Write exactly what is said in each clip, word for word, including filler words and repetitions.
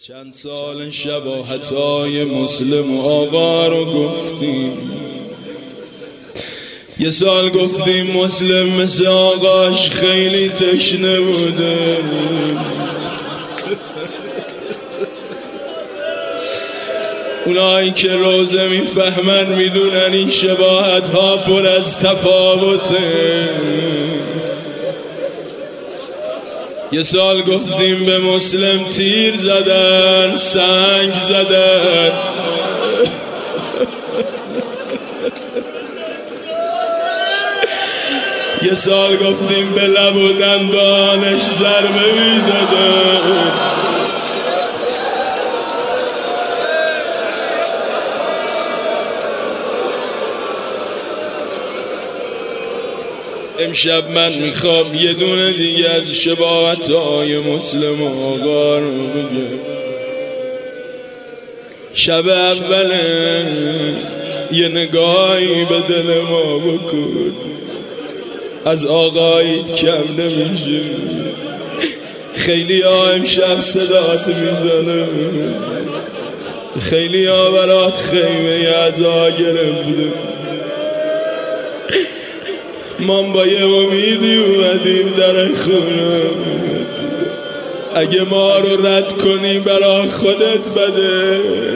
چند سال شباهتای مسلم و آقا رو گفتیم، یه سال گفتیم مسلم مثل آقاش خیلی تشنه بوده. اونایی که روزه میفهمن میدونن این شباهت ها پر از تفاوته. یه سال گفتیم به مسلم تیر زدن، سنگ زدن، یه سال گفتیم به لب و دندانش ضربه میزدن. امشب من میخوام یه دونه دیگه از شباهت‌های مسلم و آقا رو بگم. شب اوله یه نگاهی به دل ما بکن، از آقایت کم نمیشه. خیلی ها امشب صدات میزنه، خیلی ها برات خیمه عزا گرفته. ما با یه امیدی اومدیم در خونه، اگه ما رو رد کنی برا خودت بده،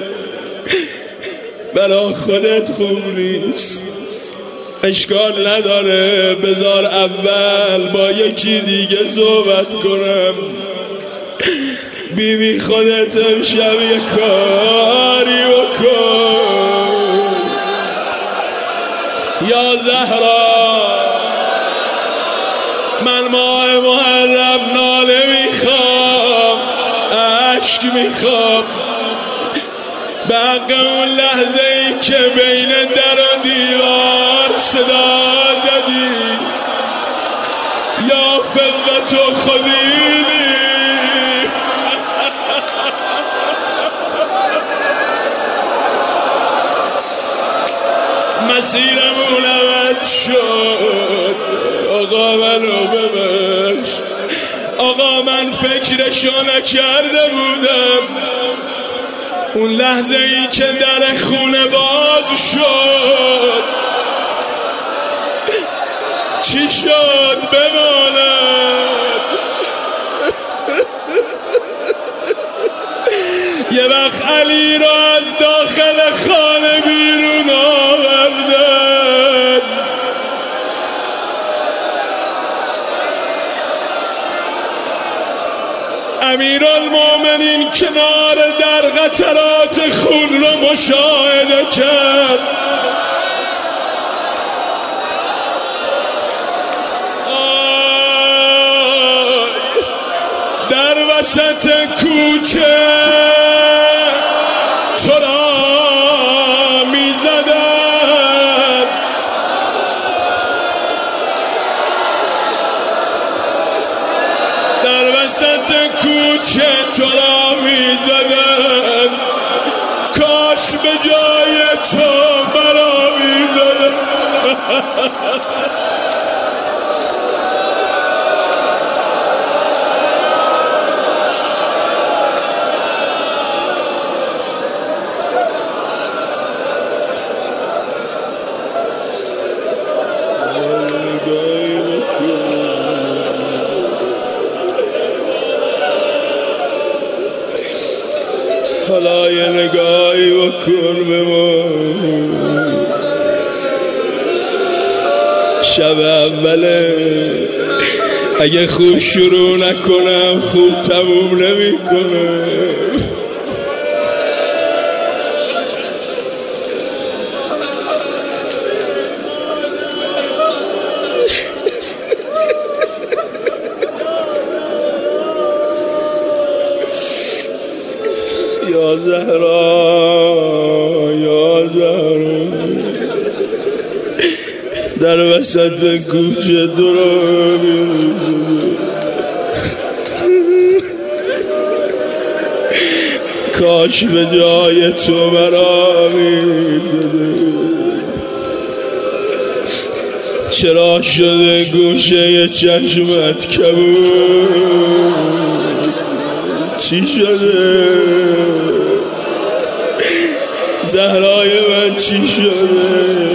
برا خودت خوب نیست. اشکال نداره، بذار اول با یکی دیگه صحبت کنم. بیبی خودت امشب یه کاری بکن. یا زهرا، من ماه محرم ناله میخوام، عشق میخوام، به حق اون لحظه ای که بین در و دیوار صدا زدی یا فقط و خدیدی. مسیرمون عوض شد. آقا منو ببخش، آقا من فکرشو نکرده بودم. اون لحظه ای که در خونه باز شد چی شد بماند. یه وقت علی را از داخل خانه بیرون آوردن، امیرالمومنین کنار در قطرات خون رو مشاهده کرد. آی در وسط کوچه تو را می زدن، در وسط کوچه تو را می زدن. کاش به جای تو مرا می زدن. حالا یه نگاهی بکن به ما. شب اوله، اگه خوب شروع نکنم خوب تموم نمیکنه. یا زهرا، یا زهرا، در وسط کوچه درابی کاش به جای تو مرا میزده. چرا شده گوشه چشمت کبود؟ چی شده؟ زهرای من چی شده؟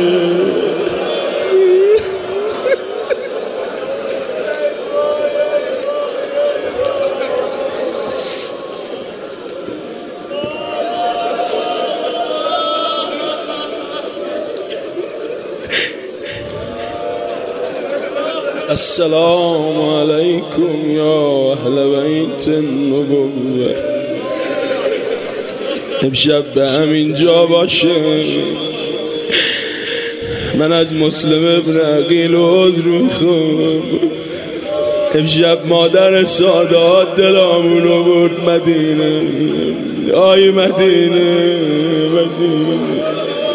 السلام علیکم یا اهل بیت النبوة. امشب به همین جا باشه من از مسلم ابن عقیل عذر میخوام. امشب مادر سادات دلامونو برد مدینه. آی مدینه مدینه.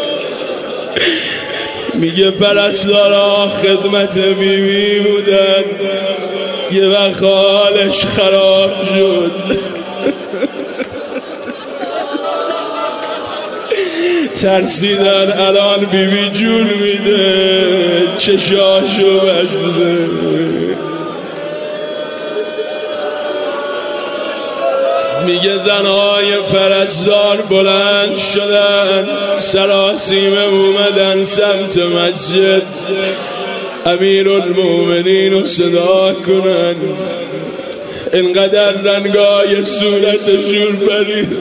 میگه پرستارا خدمت بیبی بودن، یه وقت حالش خراب شد. ترسیدن الان بیبی جون میده، چشاشو بسته. میگه زنهای پرستار بلند شدن، سراسیمه اومدن سمت مسجد امیرالمومنین رو صدا کنن. اینقدر رنگای صورتشون پرید،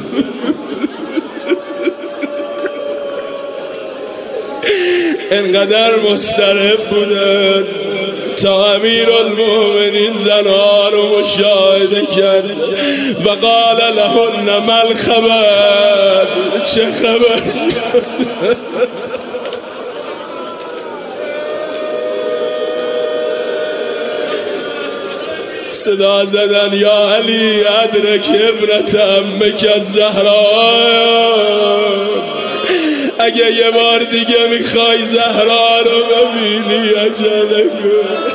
اینقدر مضطرب بودن تا امیرالمومنین زنها رو مشاهده کرد و قال لهن ما الخبر. چه خبر؟ صدا زدن یا علی ادرک ابنت عمک الزهرا. اگه یه بار دیگه میخوای زهرا رو ببینی عجله کن.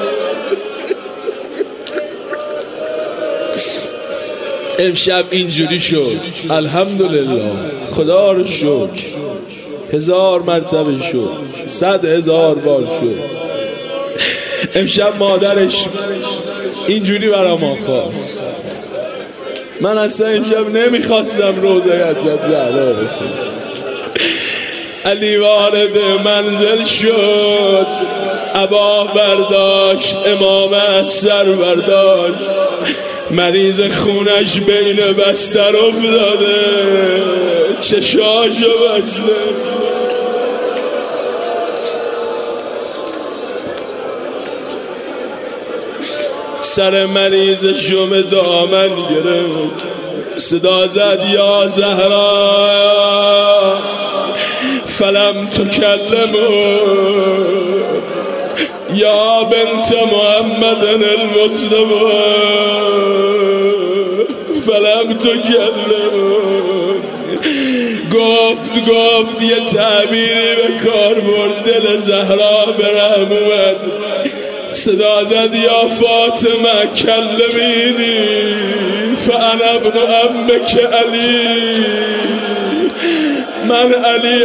امشب اینجوری شد. الحمدلله، خدا رو شکر. هزار مرتبه شد، صد هزار بار شد. امشب مادرش اینجوری برا ما خواست. من اصلا امشب نمیخواستم روزه حضرت زهرا بخونم. علی وارد منزل شد، عبا برداشت، امام اثر برداشت، مریض خونش بین بستر افتاده، چشاشو بسته. سر مریضشو به دامن گرفت، صدا زد یا زهرا فلم تکلمو یا بنت محمد المصطفى فلم تکلمو. گفت گفت یه تعبیری به کار برد، دل زهرا برهم اومد. صدا زد یا فاطمه کلمینی فانا ابن عمک علی. من علی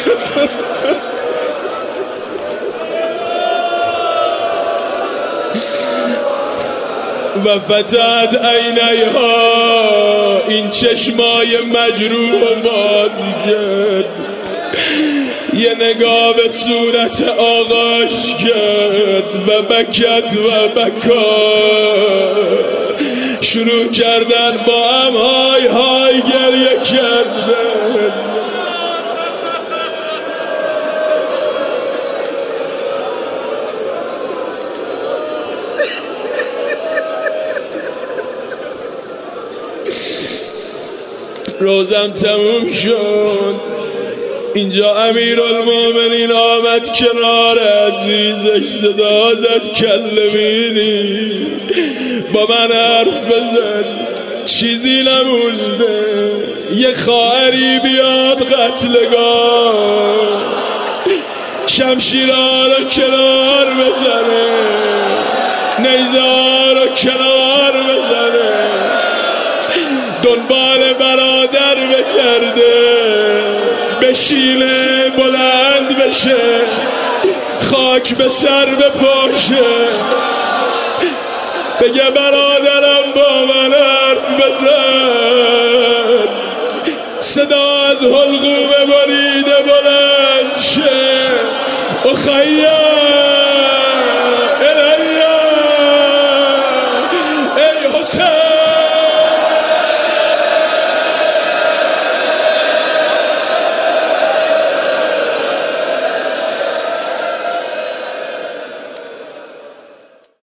و فتحت عینیها، این چشمای مجروح و باز کرد. یه نگاه به صورت آغاش کرد و بکت و بکا. شروع کردن با هم های های گریه کردن. روزم تموم شد. اینجا امیرالمومنین آمد کنار عزیزش، صدا زد کلمینی، با من حرف بزن، چیزی نمونده، یه خواهری بیاد قتلگاه، شمشیرها رو کنار بزنه، نیزه‌ها رو کنار بزنه، دنبال برادر بگرده، بشینه بلند بشه، خاک به سر بپاشه، بگه برادرم با من حرف بزن. صدا از حلقوم بریده بلند شه اخیا